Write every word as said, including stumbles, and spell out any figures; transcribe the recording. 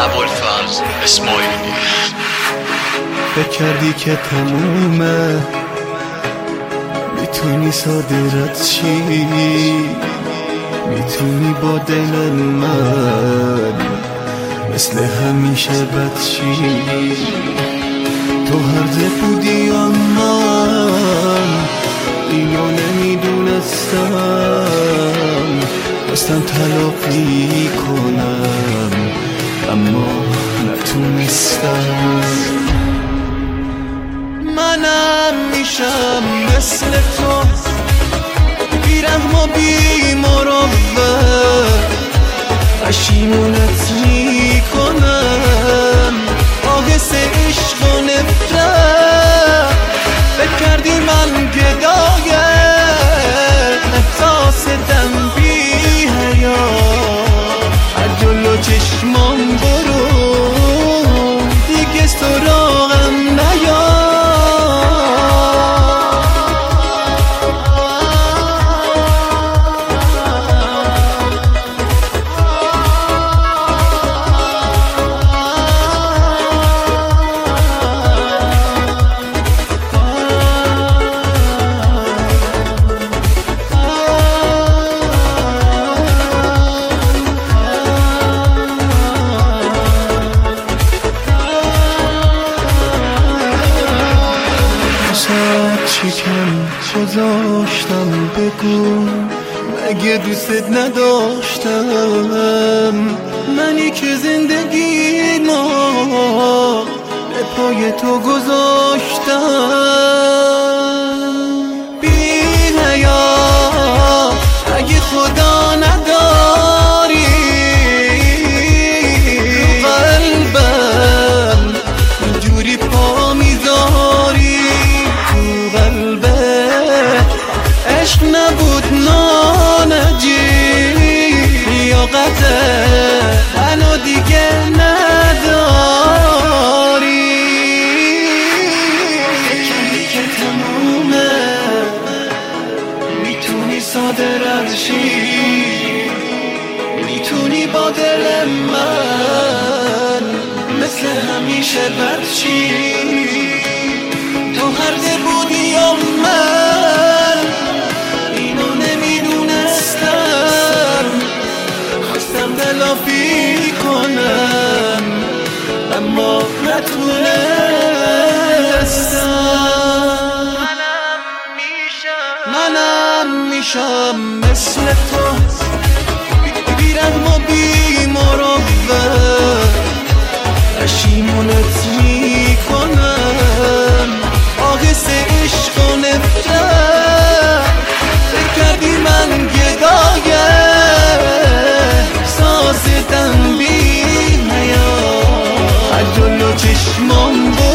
ابوالفضل اسماعیلی. فکر کردی که تمومه، میتونی صادرت چی، میتونی با دل من مثل همیشه بد چی. تو هرده بودی یا من اینو نمیدونستم، دستم تلاقی کنم اما نتونستم. منم میشم مثل تو، بیرحم و بی مروت، پشیمونت میکنم آهسته عشق و نفرت. فکر کردی من گدای احساس دم بی حیا، از جلو چشمام برو دیگه سراغم نیا. چیکم گذاشتم بگو، مگه دوستت نداشتم؟ منی که زندگی ما به پای تو گذاشتم. بی حیا اگه خدا نداری رو قلبم اینجوری پا میذاری. عشق نبود نانجی یا قطع منو دیگه نداری. فکری که تمومه، میتونی صادرت شی، میتونی با دل من مثل همیشه بد چی. تو هرده بودی یا من اینو نمیدونستم، خواستم تلافی کنم اما نتونستم. منم میشم منم میشم مثل تو، بیرحم و بی مروت، پشیمونت میکنم آهسته عشق و نفرت. فکر کردی من گدای احساس دم بی حیا، از جلو چشمام